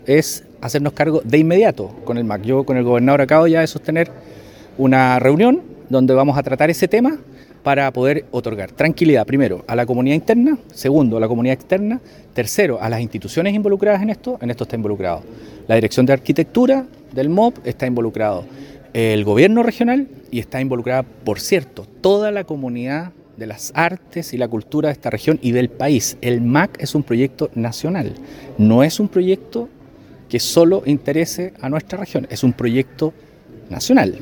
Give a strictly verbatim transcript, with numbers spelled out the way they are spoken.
es hacernos cargo de inmediato con el M A C. Yo con el gobernador acabo ya de sostener una reunión donde vamos a tratar ese tema para poder otorgar tranquilidad, primero, a la comunidad interna, segundo, a la comunidad externa, tercero, a las instituciones involucradas en esto. En esto está involucrado la Dirección de Arquitectura del M O P, está involucrado el gobierno regional y está involucrada, por cierto, toda la comunidad de las artes y la cultura de esta región y del país. El M A C es un proyecto nacional, no es un proyecto que solo interese a nuestra región, es un proyecto nacional.